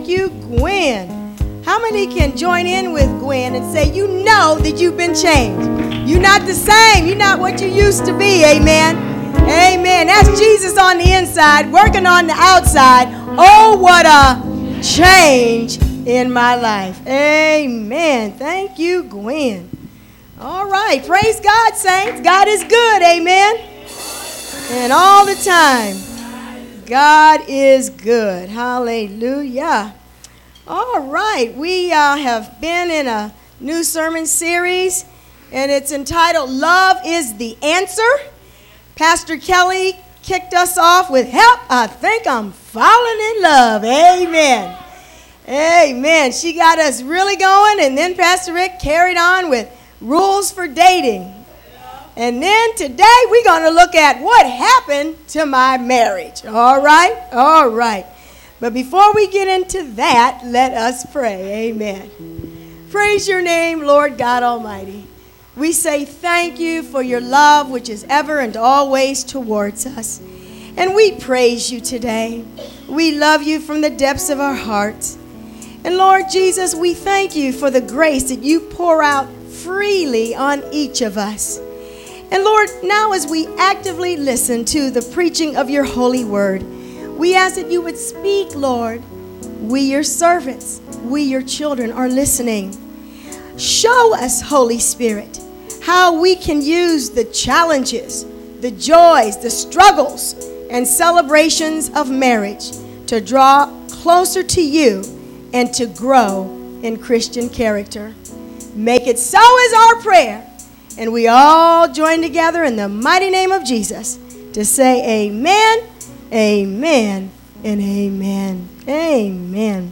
you, Gwen. How many can join in with Gwen and say, you know that you've been changed? You're not the same. You're not what you used to be. Amen. Amen. That's Jesus on the inside, working on the outside. Oh, what a change in my life. Amen. Thank you, Gwen. All right. Praise God, saints. God is good. Amen. And all the time, God is good. Hallelujah. All right. We have been in a new sermon series, and it's entitled, Love is the Answer. Pastor Kelly kicked us off with, help, I think I'm falling in love. Amen. Amen. She got us really going, and then Pastor Rick carried on with rules for dating. And then today we're going to look at what happened to my marriage. All right? All right. But before we get into that, let us pray. Amen. Praise your name, Lord God Almighty. We say thank you for your love, which is ever and always towards us. And we praise you today. We love you from the depths of our hearts. And Lord Jesus, we thank you for the grace that you pour out freely on each of us. And Lord, now as we actively listen to the preaching of your holy word, we ask that you would speak, Lord. We, your servants, we, your children, are listening. Show us, Holy Spirit, how we can use the challenges, the joys, the struggles, and celebrations of marriage to draw closer to you and to grow in Christian character. Make it so is our prayer. And we all join together in the mighty name of Jesus to say amen, amen, and amen. Amen.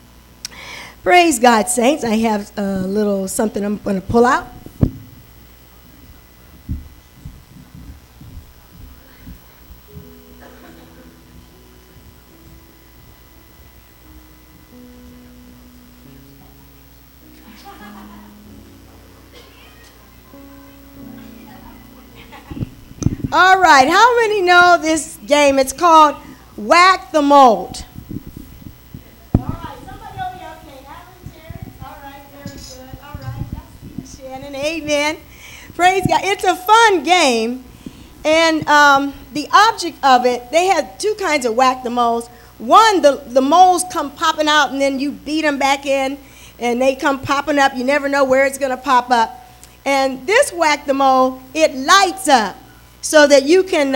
Praise God, saints. I have a little something I'm going to pull out. All right, how many know this game? It's called Whack the Mold. All right, somebody over here. Okay, Alan, Terry. All right, very good. All right, that's Shannon. Amen. Praise God. It's a fun game, and the object of it, they had two kinds of Whack the Molds. One, the molds come popping out, and then you beat them back in, and they come popping up. You never know where it's going to pop up. And this Whack the Mold, it lights up. So that you can,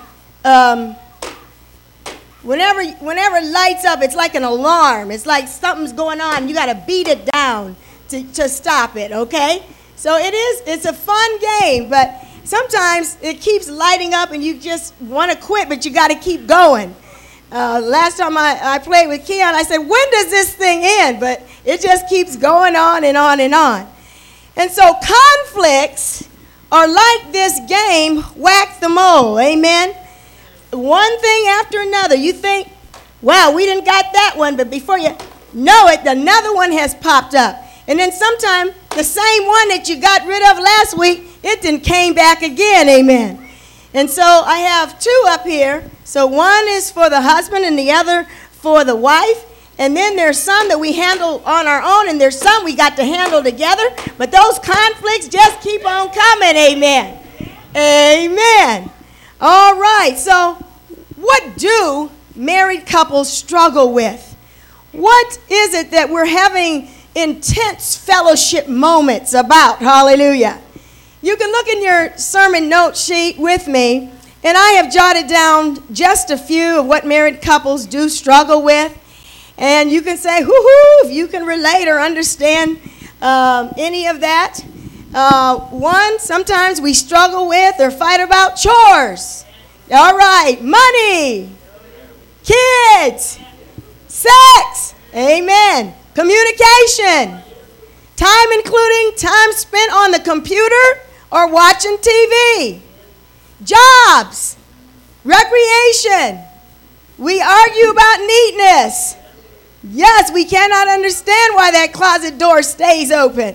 whenever it lights up, it's like an alarm. It's like something's going on. You got to beat it down to stop it, okay? So it's a fun game, but sometimes it keeps lighting up and you just want to quit, but you got to keep going. Last time I played with Keon, I said, when does this thing end? But it just keeps going on and on and on. And so conflicts are like this game, Whack the Mole, amen? One thing after another. You think, wow, we didn't got that one, but before you know it, another one has popped up. And then sometime the same one that you got rid of last week, it then came back again, amen? And so I have two up here. So one is for the husband and the other for the wife. And then there's some that we handle on our own, and there's some we got to handle together. But those conflicts just keep on coming, amen. Amen. All right, so what do married couples struggle with? What is it that we're having intense fellowship moments about? Hallelujah. You can look in your sermon note sheet with me, and I have jotted down just a few of what married couples do struggle with. And you can say, hoo-hoo, if you can relate or understand any of that. One, sometimes we struggle with or fight about chores. All right, money, kids, sex, amen, communication, time including time spent on the computer or watching TV, jobs, recreation. We argue about neatness. Yes, we cannot understand why that closet door stays open.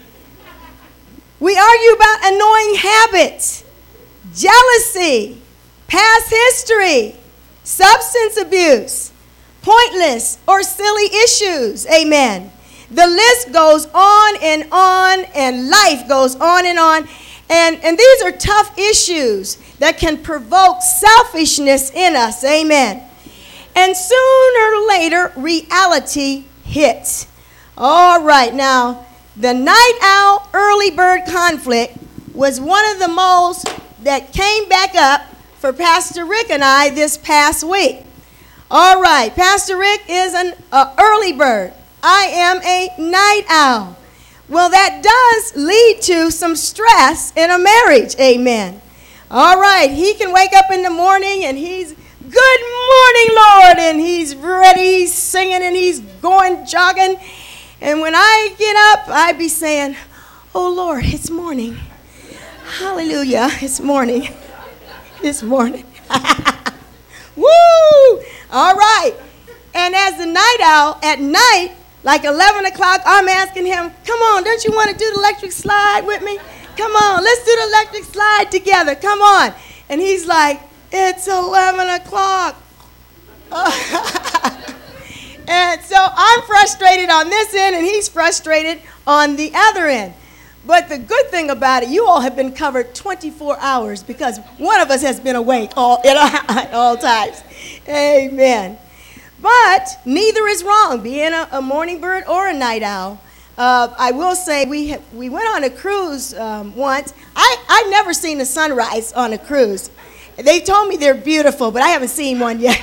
We argue about annoying habits, jealousy, past history, substance abuse, pointless or silly issues. Amen. The list goes on, and life goes on and on. And these are tough issues that can provoke selfishness in us. Amen. And sooner or later, reality hits. All right, now, the night owl early bird conflict was one of the most that came back up for Pastor Rick and I this past week. All right, Pastor Rick is an early bird. I am a night owl. Well, that does lead to some stress in a marriage, amen. All right, he can wake up in the morning and he's, good morning, Lord, and he's ready, he's singing and he's going jogging. And when I get up, I be saying, oh, Lord, it's morning. Hallelujah, it's morning. It's morning. Woo! All right. And as the night owl, at night, like 11 o'clock, I'm asking him, come on, don't you want to do the electric slide with me? Come on, let's do the electric slide together. Come on. And he's like, it's 11 o'clock. And so I'm frustrated on this end, and he's frustrated on the other end. But the good thing about it, you all have been covered 24 hours because one of us has been awake at all times. Amen. But neither is wrong, being a morning bird or a night owl. I will say we went on a cruise once. I've never seen a sunrise on a cruise. They told me they're beautiful, but I haven't seen one yet.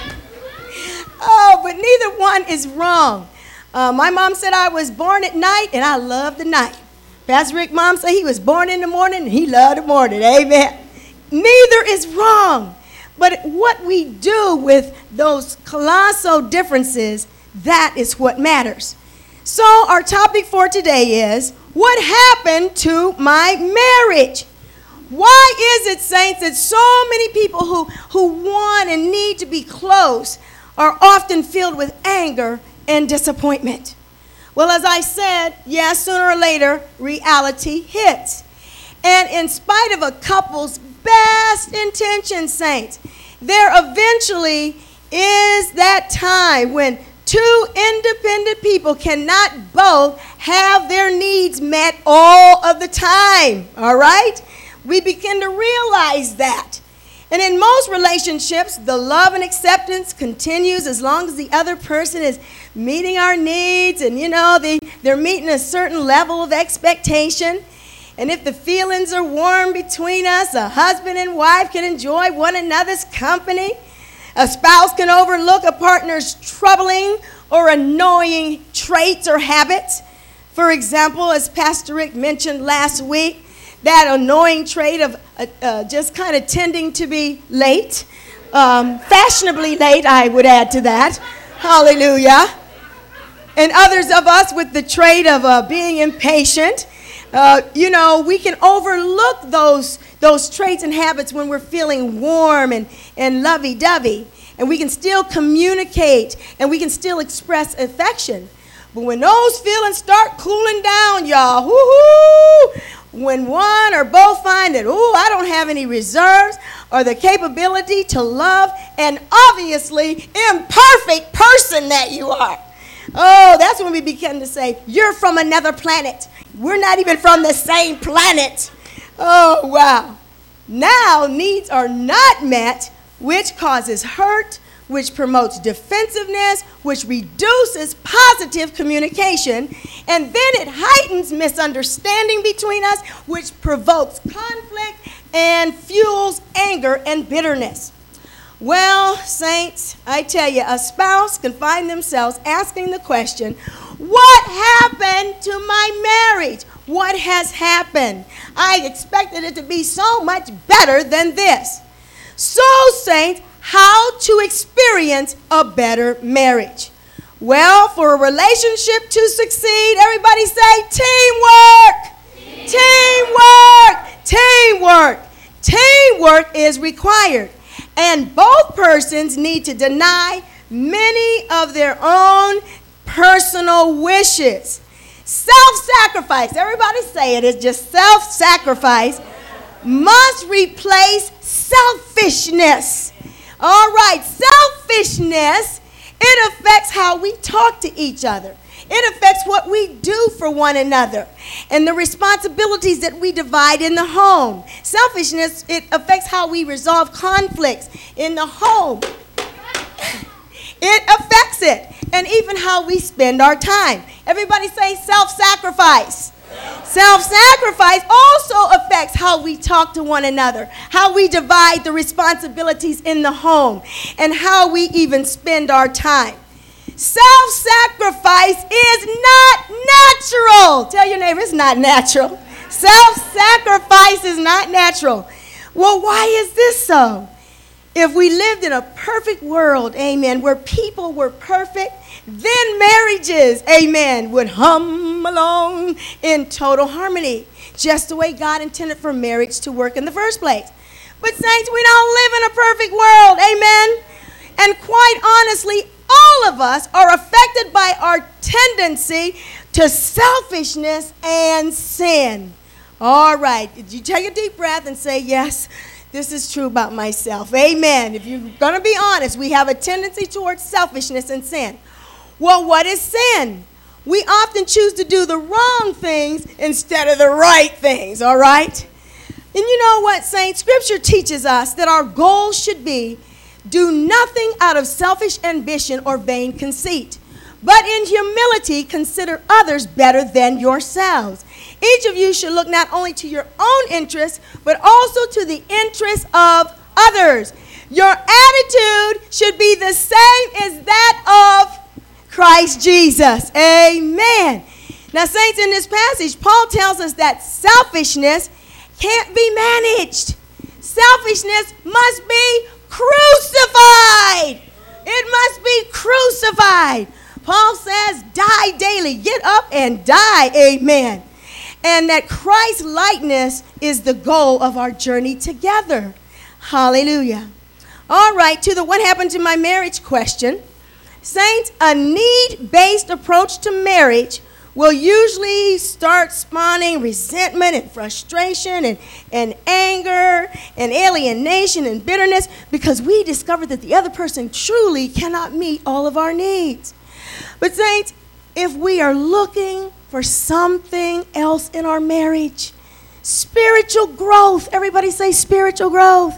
Oh, but neither one is wrong. My mom said I was born at night, and I love the night. Pastor Rick's mom said he was born in the morning, and he loved the morning. Amen. Neither is wrong. But what we do with those colossal differences, that is what matters. So our topic for today is, what happened to my marriage? Why is it, saints, that so many people who want and need to be close are often filled with anger and disappointment? Well, as I said, yes, sooner or later, reality hits. And in spite of a couple's best intentions, saints, there eventually is that time when two independent people cannot both have their needs met all of the time, all right? We begin to realize that. And in most relationships, the love and acceptance continues as long as the other person is meeting our needs and, they're meeting a certain level of expectation. And if the feelings are warm between us, a husband and wife can enjoy one another's company. A spouse can overlook a partner's troubling or annoying traits or habits. For example, as Pastor Rick mentioned last week, that annoying trait of just kind of tending to be late, fashionably late, I would add to that. Hallelujah. And others of us with the trait of being impatient. We can overlook those traits and habits when we're feeling warm and lovey-dovey. And we can still communicate and we can still express affection. But when those feelings start cooling down, y'all, whoo-hoo, when one or both find that, I don't have any reserves or the capability to love an obviously imperfect person that you are. Oh, that's when we begin to say, you're from another planet. We're not even from the same planet. Oh, wow. Now needs are not met, which causes hurt, which promotes defensiveness, which reduces positive communication, and then it heightens misunderstanding between us, which provokes conflict and fuels anger and bitterness. Well, saints, I tell you, a spouse can find themselves asking the question, what happened to my marriage? What has happened? I expected it to be so much better than this. So, saints, how to experience a better marriage? Well, for a relationship to succeed, everybody say teamwork. Teamwork. Teamwork. Teamwork is required. And both persons need to deny many of their own personal wishes. Self-sacrifice, everybody say it, it's just self-sacrifice, must replace selfishness. All right, selfishness It affects how we talk to each other. It affects what we do for one another and the responsibilities that we divide in the home. Selfishness, it affects how we resolve conflicts in the home. It affects it, and even how we spend our time. Everybody say self-sacrifice. Self-sacrifice also affects how we talk to one another, how we divide the responsibilities in the home, and how we even spend our time. Self-sacrifice is not natural. Tell your neighbor, it's not natural. Self-sacrifice is not natural. Well, why is this so? If we lived in a perfect world, amen, where people were perfect, then marriages, amen, would hum along in total harmony, just the way God intended for marriage to work in the first place. But saints, we don't live in a perfect world, amen? And quite honestly, all of us are affected by our tendency to selfishness and sin. All right, did you take a deep breath and say, yes, this is true about myself. Amen. If you're going to be honest, we have a tendency towards selfishness and sin. Well, what is sin? We often choose to do the wrong things instead of the right things, all right? And you know what, saints? Scripture teaches us that our goal should be do nothing out of selfish ambition or vain conceit, but in humility consider others better than yourselves. Each of you should look not only to your own interests, but also to the interests of others. Your attitude should be the same as that of Christ Jesus. Amen. Now, saints, in this passage, Paul tells us that selfishness can't be managed. Selfishness must be crucified. It must be crucified. Paul says, die daily. Get up and die. Amen. And that Christ's likeness is the goal of our journey together. Hallelujah. All right, to the what happened to my marriage question. Saints, a need-based approach to marriage will usually start spawning resentment and frustration and anger and alienation and bitterness because we discovered that the other person truly cannot meet all of our needs. But saints, if we are looking for something else in our marriage, spiritual growth, everybody say spiritual growth.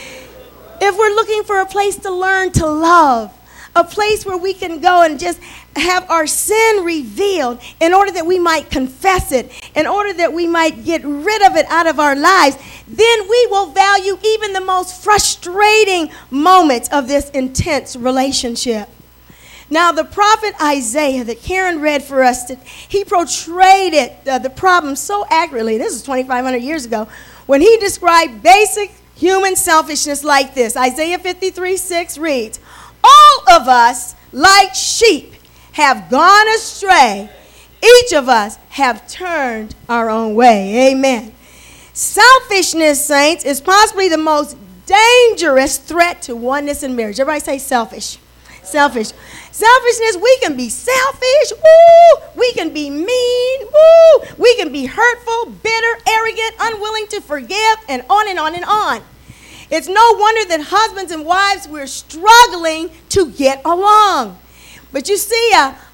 If we're looking for a place to learn to love, a place where we can go and just have our sin revealed in order that we might confess it, in order that we might get rid of it out of our lives, then we will value even the most frustrating moments of this intense relationship. Now, the prophet Isaiah that Karen read for us, he portrayed the problem so accurately. This is 2,500 years ago, when he described basic human selfishness like this. Isaiah 53:6 reads, all of us, like sheep, have gone astray. Each of us have turned our own way. Amen. Selfishness, saints, is possibly the most dangerous threat to oneness in marriage. Everybody say selfish. Selfish. Selfishness, we can be selfish. Woo! We can be mean. Woo! We can be hurtful, bitter, arrogant, unwilling to forgive, and on and on and on. It's no wonder that husbands and wives, we're struggling to get along. But you see,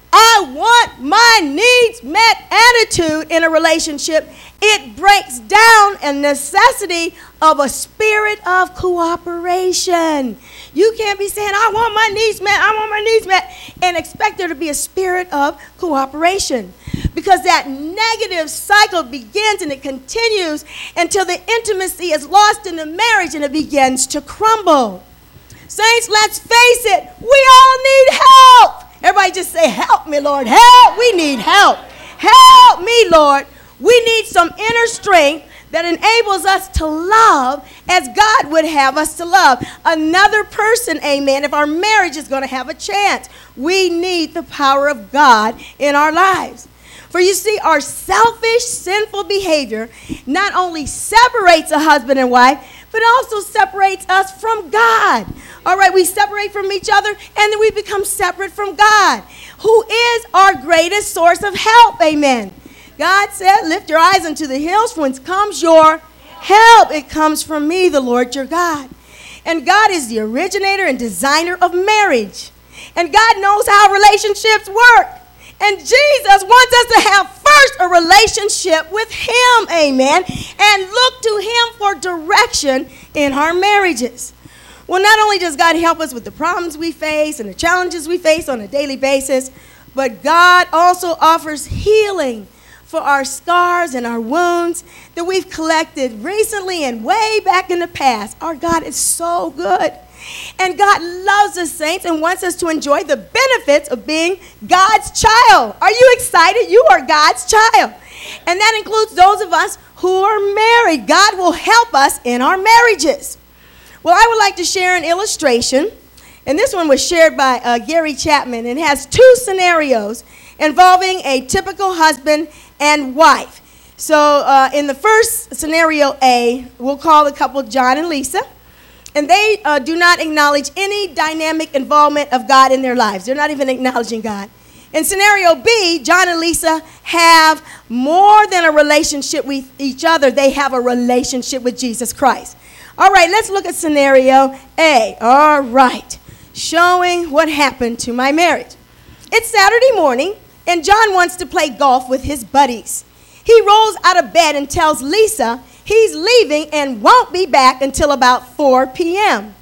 I want my needs met attitude in a relationship, it breaks down a necessity of a spirit of cooperation. You can't be saying, I want my needs met, and expect there to be a spirit of cooperation. Because that negative cycle begins and it continues until the intimacy is lost in the marriage and it begins to crumble. Saints, let's face it, we all need help. Everybody just say, help me, Lord. Help. We need help. Help me, Lord. We need some inner strength that enables us to love as God would have us to love another person, amen. If our marriage is going to have a chance, we need the power of God in our lives. For you see, our selfish, sinful behavior not only separates a husband and wife, but also separates us from God. All right, we separate from each other, and then we become separate from God, who is our greatest source of help, amen. God said, lift your eyes unto the hills, whence comes your help. It comes from me, the Lord your God. And God is the originator and designer of marriage. And God knows how relationships work. And Jesus wants us to have first a relationship with him, amen, and look to him for direction in our marriages. Well, not only does God help us with the problems we face and the challenges we face on a daily basis, but God also offers healing for our scars and our wounds that we've collected recently and way back in the past. Our God is so good. And God loves us, saints, and wants us to enjoy the benefits of being God's child. Are you excited? You are God's child. And that includes those of us who are married. God will help us in our marriages. Well, I would like to share an illustration. And this one was shared by Gary Chapman. And has two scenarios involving a typical husband and wife. So in the first scenario A, we'll call the couple John and Lisa. And they do not acknowledge any dynamic involvement of God in their lives. They're not even acknowledging God. In scenario B, John and Lisa have more than a relationship with each other. They have a relationship with Jesus Christ. All right, let's look at scenario A. All right, showing what happened to my marriage. It's Saturday morning, and John wants to play golf with his buddies. He rolls out of bed and tells Lisa he's leaving and won't be back until about 4 p.m.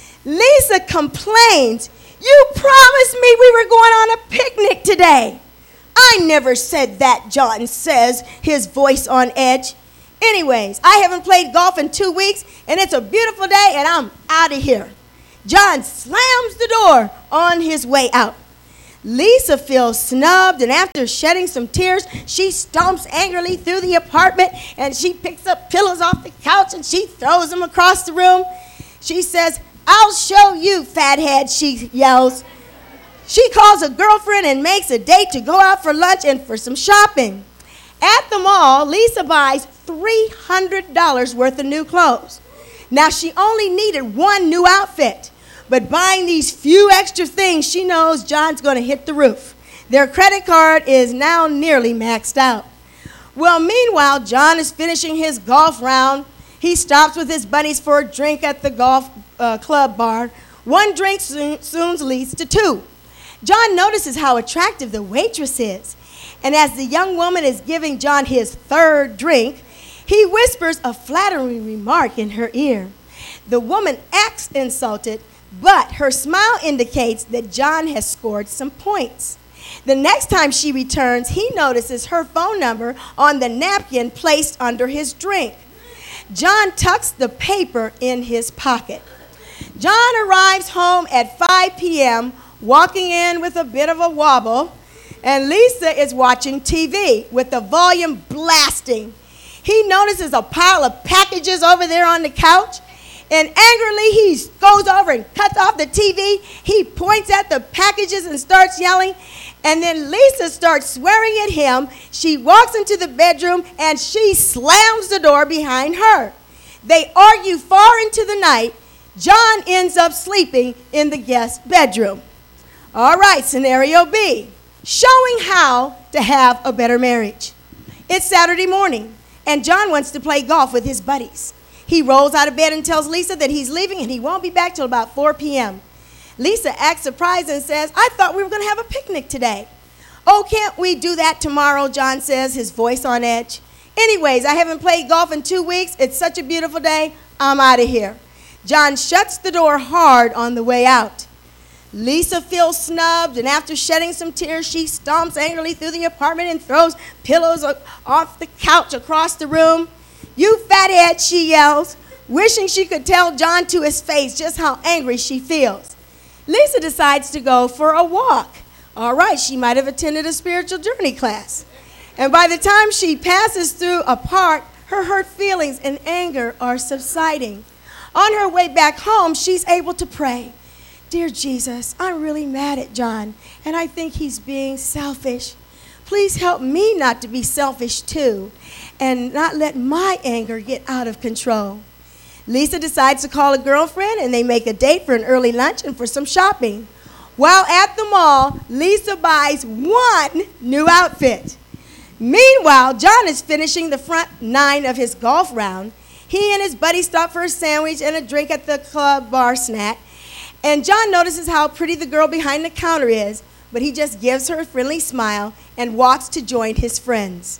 Lisa complains, "You promised me we were going on a picnic today." "I never said that," John says, his voice on edge. "Anyways, I haven't played golf in 2 weeks, and it's a beautiful day, and I'm out of here." John slams the door on his way out. Lisa feels snubbed, and after shedding some tears, she stomps angrily through the apartment, and she picks up pillows off the couch, and she throws them across the room. She says, "I'll show you, fathead," she yells. She calls a girlfriend and makes a date to go out for lunch and for some shopping. At the mall, Lisa buys $300 worth of new clothes. Now, she only needed one new outfit. But buying these few extra things, she knows John's going to hit the roof. Their credit card is now nearly maxed out. Well, meanwhile, John is finishing his golf round. He stops with his buddies for a drink at the golf club bar. One drink soon leads to two. John notices how attractive the waitress is. And as the young woman is giving John his third drink, he whispers a flattering remark in her ear. The woman acts insulted, but her smile indicates that John has scored some points. The next time she returns, he notices her phone number on the napkin placed under his drink. John tucks the paper in his pocket. John arrives home at 5 p.m., walking in with a bit of a wobble, and Lisa is watching TV with the volume blasting. He notices a pile of packages over there on the couch. And angrily, he goes over and cuts off the TV. He points at the packages and starts yelling. And then Lisa starts swearing at him. She walks into the bedroom, and she slams the door behind her. They argue far into the night. John ends up sleeping in the guest bedroom. All right, scenario B, showing how to have a better marriage. It's Saturday morning, and John wants to play golf with his buddies. He rolls out of bed and tells Lisa that he's leaving and he won't be back till about 4 p.m. Lisa acts surprised and says, "I thought we were going to have a picnic today." "Oh, can't we do that tomorrow?" John says, his voice on edge. "Anyways, I haven't played golf in 2 weeks. It's such a beautiful day. I'm out of here." John shuts the door hard on the way out. Lisa feels snubbed, and after shedding some tears, she stomps angrily through the apartment and throws pillows off the couch across the room. "You fathead," she yells, wishing she could tell John to his face just how angry she feels. Lisa decides to go for a walk. All right, she might have attended a spiritual journey class. And by the time she passes through a park, her hurt feelings and anger are subsiding. On her way back home, she's able to pray. "Dear Jesus, I'm really mad at John, and I think he's being selfish. Please help me not to be selfish too, and not let my anger get out of control." Lisa decides to call a girlfriend, and they make a date for an early lunch and for some shopping. While at the mall, Lisa buys one new outfit. Meanwhile, John is finishing the front 9 of his golf round. He and his buddy stop for a sandwich and a drink at the club bar snack. And John notices how pretty the girl behind the counter is, but he just gives her a friendly smile and walks to join his friends.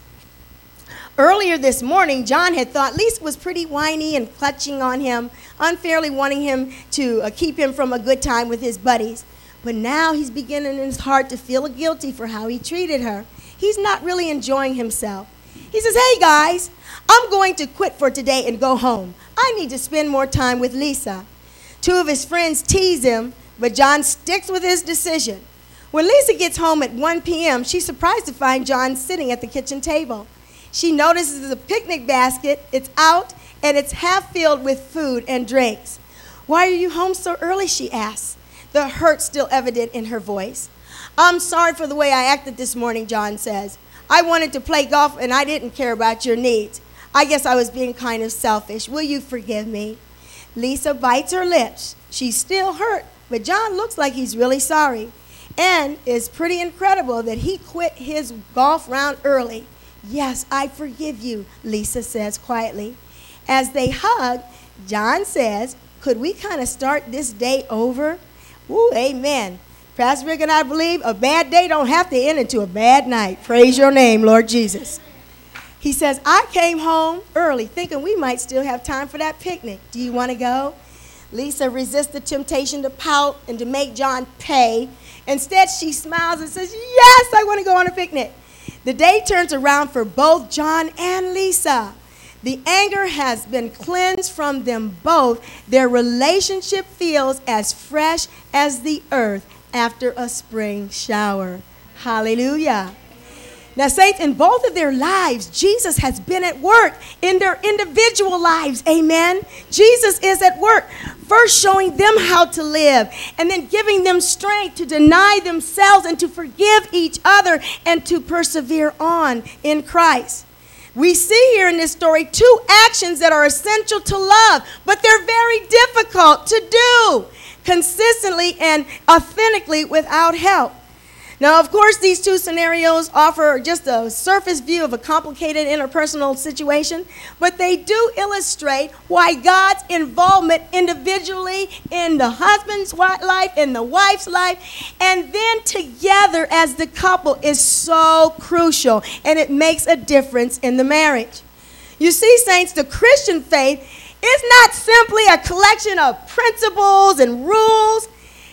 Earlier this morning, John had thought Lisa was pretty whiny and clutching on him, unfairly wanting him to keep him from a good time with his buddies. But now he's beginning in his heart to feel guilty for how he treated her. He's not really enjoying himself. He says, hey guys, I'm going to quit for today and go home. I need to spend more time with Lisa. Two of his friends tease him, but John sticks with his decision. When Lisa gets home at 1 p.m., she's surprised to find John sitting at the kitchen table. She notices a picnic basket. It's out, and it's half filled with food and drinks. Why are you home so early, she asks, the hurt still evident in her voice. I'm sorry for the way I acted this morning, John says. I wanted to play golf, and I didn't care about your needs. I guess I was being kind of selfish. Will you forgive me? Lisa bites her lips. She's still hurt, but John looks like he's really sorry. And it's pretty incredible that he quit his golf round early. Yes, I forgive you, Lisa says quietly. As they hug, John says, could we kind of start this day over? Ooh, amen. Pastor Rick and I believe a bad day don't have to end into a bad night. Praise your name, Lord Jesus. He says, I came home early thinking we might still have time for that picnic. Do you want to go? Lisa resists the temptation to pout and to make John pay. Instead, she smiles and says, yes, I want to go on a picnic. The day turns around for both John and Lisa. The anger has been cleansed from them both. Their relationship feels as fresh as the earth after a spring shower. Hallelujah. Now, saints, in both of their lives, Jesus has been at work in their individual lives. Amen. Jesus is at work, first showing them how to live, and then giving them strength to deny themselves and to forgive each other and to persevere on in Christ. We see here in this story two actions that are essential to love, but they're very difficult to do consistently and authentically without help. Now, of course, these two scenarios offer just a surface view of a complicated interpersonal situation, but they do illustrate why God's involvement individually in the husband's life, in the wife's life, and then together as the couple is so crucial, and it makes a difference in the marriage. You see, saints, the Christian faith is not simply a collection of principles and rules.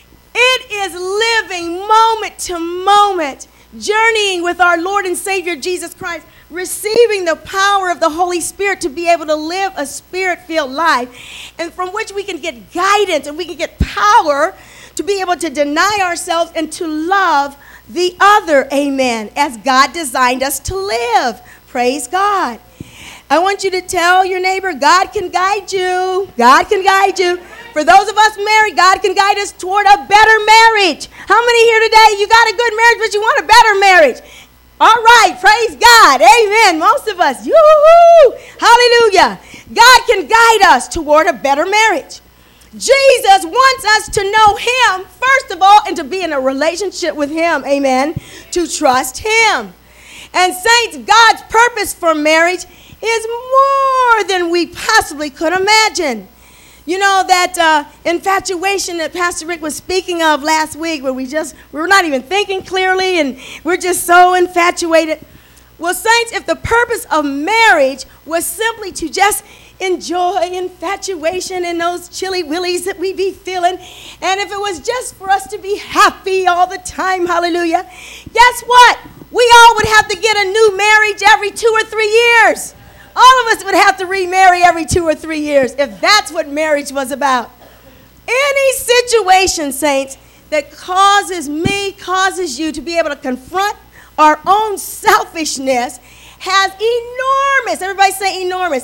It is living moment to moment, journeying with our Lord and Savior Jesus Christ, receiving the power of the Holy Spirit to be able to live a Spirit-filled life, and from which we can get guidance and we can get power to be able to deny ourselves and to love the other, amen, as God designed us to live. Praise God. I want you to tell your neighbor, God can guide you. God can guide you. For those of us married, God can guide us toward a better marriage. How many here today, you got a good marriage, but you want a better marriage? All right, praise God. Amen. Most of us, yoo-hoo, hallelujah. God can guide us toward a better marriage. Jesus wants us to know him, first of all, and to be in a relationship with him, amen, to trust him. And saints, God's purpose for marriage is more than we possibly could imagine. You know, that infatuation that Pastor Rick was speaking of last week, where we were not even thinking clearly and we're just so infatuated. Well, saints, if the purpose of marriage was simply to just enjoy infatuation and those chilly willies that we be feeling, and if it was just for us to be happy all the time, hallelujah, guess what? We all would have to get a new marriage every 2 or 3 years. All of us would have to remarry every 2 or 3 years if that's what marriage was about. Any situation, saints, that causes you to be able to confront our own selfishness has enormous, everybody say enormous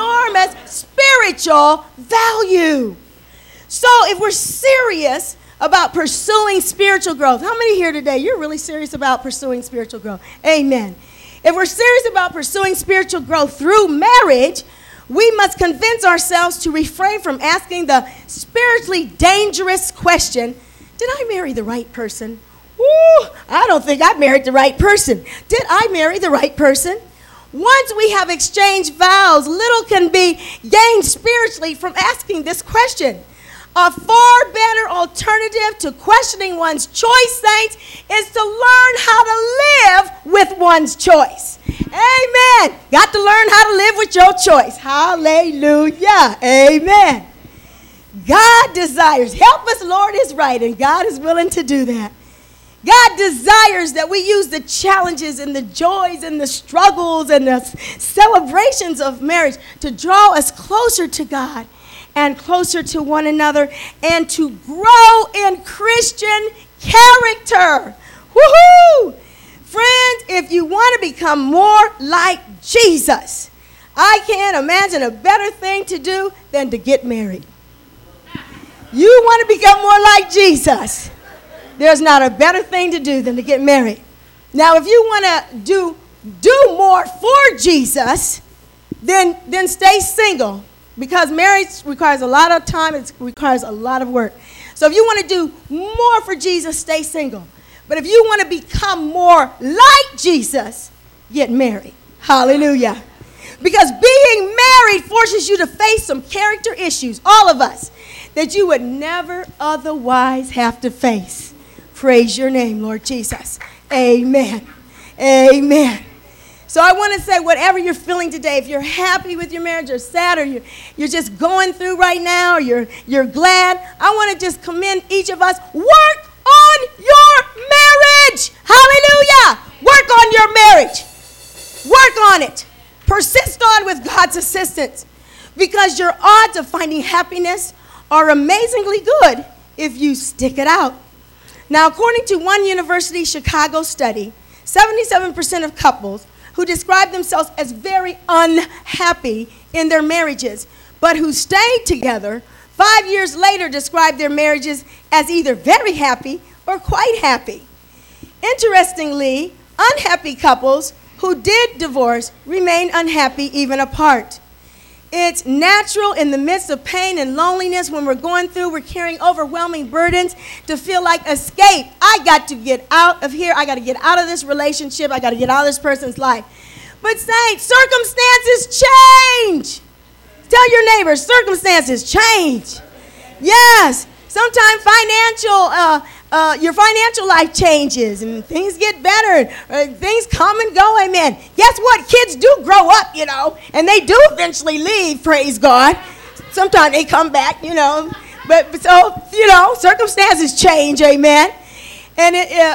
spiritual value. So if we're serious about pursuing spiritual growth, how many here today, you're really serious about pursuing spiritual growth? Amen. If we're serious about pursuing spiritual growth through marriage, we must convince ourselves to refrain from asking the spiritually dangerous question, did I marry the right person? Ooh, I don't think I married the right person. Did I marry the right person? Once we have exchanged vows, little can be gained spiritually from asking this question. A far better alternative to questioning one's choice, saints, is to learn how to live with one's choice. Amen. Got to learn how to live with your choice. Hallelujah. Amen. God desires, help us, Lord, is right, and God is willing to do that. God desires that we use the challenges and the joys and the struggles and the celebrations of marriage to draw us closer to God and closer to one another and to grow in Christian character. Woohoo! Friends, if you want to become more like Jesus, I can't imagine a better thing to do than to get married. You want to become more like Jesus, there's not a better thing to do than to get married. Now, if you want to do more for Jesus, then stay single, because marriage requires a lot of time. It requires a lot of work. So if you want to do more for Jesus, stay single. But if you want to become more like Jesus, get married. Hallelujah. Because being married forces you to face some character issues, all of us, that you would never otherwise have to face. Praise your name, Lord Jesus. Amen. Amen. So I want to say, whatever you're feeling today, if you're happy with your marriage or sad, or you're just going through right now, or you're glad, I want to just commend each of us. Work on your marriage. Hallelujah. Work on your marriage. Work on it. Persist on with God's assistance, because your odds of finding happiness are amazingly good if you stick it out. Now, according to one University Chicago study, 77% of couples who describe themselves as very unhappy in their marriages, but who stayed together 5 years later, describe their marriages as either very happy or quite happy. Interestingly, unhappy couples who did divorce remain unhappy even apart. It's natural in the midst of pain and loneliness, when we're going through, we're carrying overwhelming burdens, to feel like escape. I got to get out of here. I got to get out of this relationship. I got to get out of this person's life. But saints, circumstances change. Tell your neighbors, circumstances change. Yes. Sometimes your financial life changes and things get better. Things come and go, amen. Guess what? Kids do grow up, and they do eventually leave, praise God. Sometimes they come back, But so, circumstances change, amen. And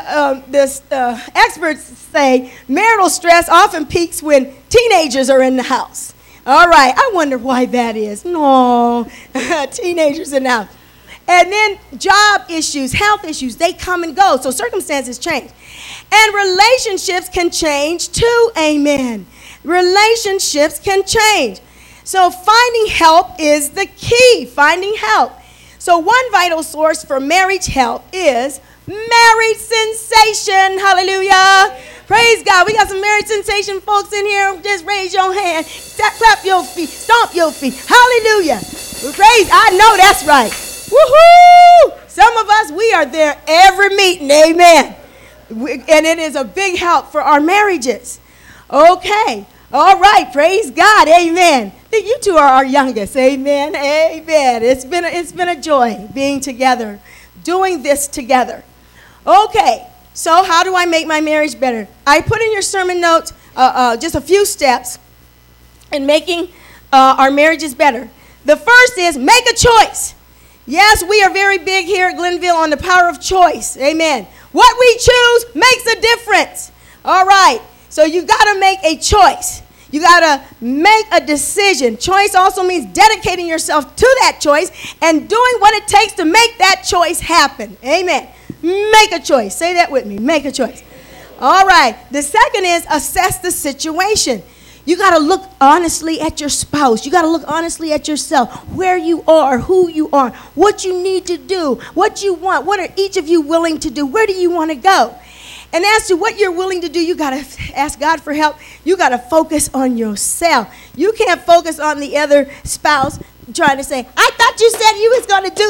experts say marital stress often peaks when teenagers are in the house. All right, I wonder why that is. No, teenagers in the house. And then job issues, health issues, they come and go. So circumstances change. And relationships can change too, amen. Relationships can change. So finding help is the key, finding help. So one vital source for marriage help is marriage sensation. Hallelujah. Praise God. We got some marriage sensation folks in here. Just raise your hand. Clap your feet. Stomp your feet. Hallelujah. Praise. I know that's right. Woohoo! Some of us, we are there every meeting. Amen. And it is a big help for our marriages. Okay. All right. Praise God. Amen. I think you two are our youngest. Amen. Amen. It's been a joy being together, doing this together. Okay. So how do I make my marriage better? I put in your sermon notes just a few steps in making our marriages better. The first is make a choice. Yes, we are very big here at Glenville on the power of choice. Amen. What we choose makes a difference. All right. So you got to make a choice. You got to make a decision. Choice also means dedicating yourself to that choice and doing what it takes to make that choice happen. Amen. Make a choice. Say that with me. Make a choice. All right. The second is assess the situation. You got to look honestly at your spouse. You got to look honestly at yourself, where you are, who you are, what you need to do, what you want. What are each of you willing to do? Where do you want to go? And as to what you're willing to do, you got to ask God for help. You got to focus on yourself. You can't focus on the other spouse trying to say, I thought you said you was going to do that.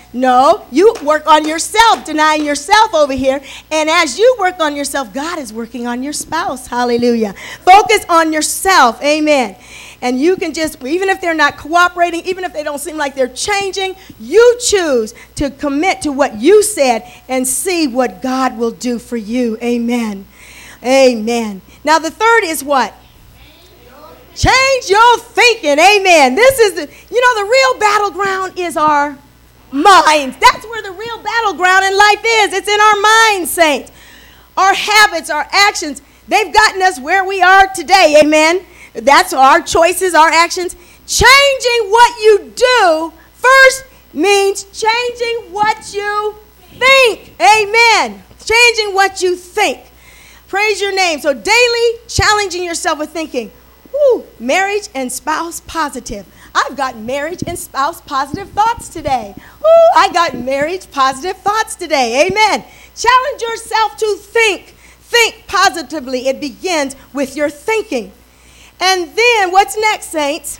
No, you work on yourself, denying yourself over here. And as you work on yourself, God is working on your spouse. Hallelujah. Focus on yourself. Amen. And you can just, even if they're not cooperating, even if they don't seem like they're changing, you choose to commit to what you said and see what God will do for you. Amen. Amen. Now the third is what? Change your thinking. Amen. This is, the real battleground is our minds. That's where the real battleground in life is. It's in our minds, saints. Our habits, our actions, they've gotten us where we are today. Amen. That's our choices, our actions. Changing what you do first means changing what you think. Amen. Changing what you think. Praise your name. So daily challenging yourself with thinking, marriage and spouse positive. I've got marriage and spouse positive thoughts today. I got marriage positive thoughts today. Amen. Challenge yourself to think. Think positively. It begins with your thinking. And then what's next, saints?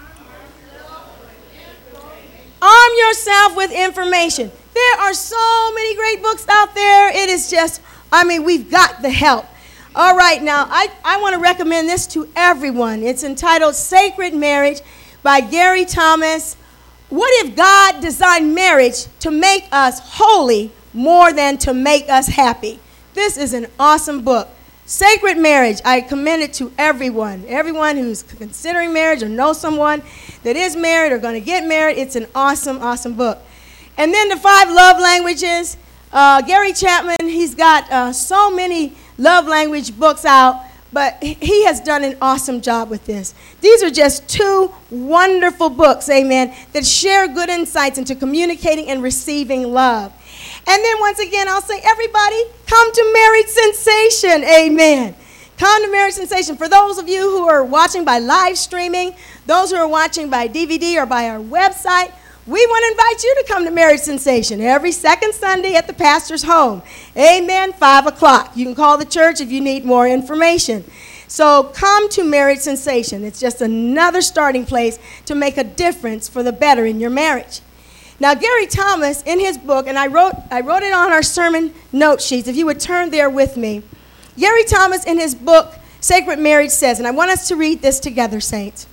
Arm yourself with information. There are so many great books out there. It is just, we've got the help. All right, now, I want to recommend this to everyone. It's entitled Sacred Marriage by Gary Thomas. What if God designed marriage to make us holy more than to make us happy? This is an awesome book. Sacred Marriage, I commend it to everyone. Everyone who's considering marriage or knows someone that is married or going to get married, it's an awesome, awesome book. And then the 5 love languages. Gary Chapman, he's got so many love language books out, but he has done an awesome job with this. These are just 2 wonderful books, amen, that share good insights into communicating and receiving love. And then once again, I'll say, everybody, come to Marriage Sensation, amen. Come to Marriage Sensation. For those of you who are watching by live streaming, those who are watching by DVD or by our website, we want to invite you to come to Marriage Sensation every second Sunday at the pastor's home. Amen, 5 o'clock. You can call the church if you need more information. So come to Marriage Sensation. It's just another starting place to make a difference for the better in your marriage. Now, Gary Thomas, in his book, and I wrote it on our sermon note sheets, if you would turn there with me. Gary Thomas, in his book, Sacred Marriage, says, and I want us to read this together, saints.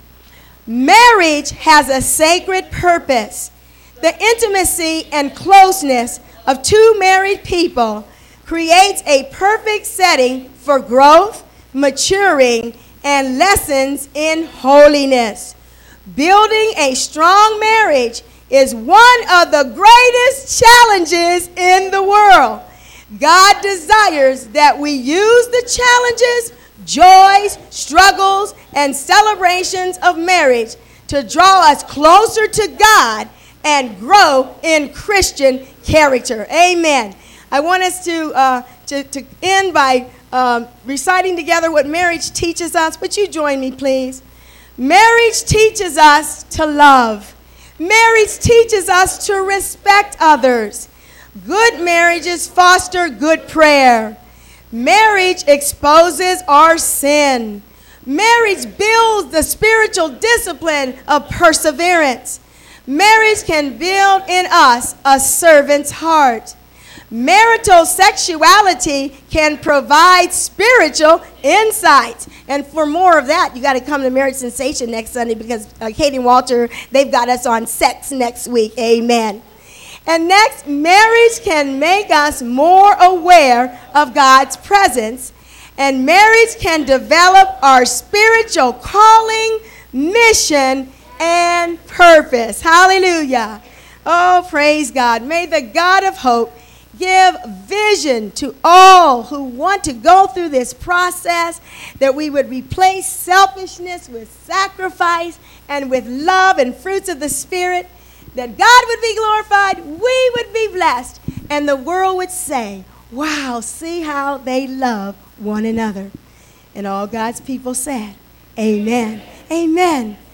Marriage has a sacred purpose. The intimacy and closeness of 2 married people creates a perfect setting for growth, maturing, and lessons in holiness. Building a strong marriage is one of the greatest challenges in the world. God desires that we use the challenges, joys, struggles, and celebrations of marriage to draw us closer to God and grow in Christian character. Amen. I want us to end by reciting together what marriage teaches us. Would you join me, please? Marriage teaches us to love. Marriage teaches us to respect others. Good marriages foster good prayer. Marriage exposes our sin. Marriage builds the spiritual discipline of perseverance. Marriage can build in us a servant's heart. Marital sexuality can provide spiritual insight. And for more of that, you got to come to Marriage Sensation next Sunday because Katie and Walter, they've got us on sex next week. Amen. And next, marriage can make us more aware of God's presence. And marriage can develop our spiritual calling, mission, and purpose. Hallelujah. Oh, praise God. May the God of hope give vision to all who want to go through this process, that we would replace selfishness with sacrifice and with love and fruits of the Spirit, that God would be glorified, we would be blessed, and the world would say, wow, see how they love one another. And all God's people said, amen. Amen.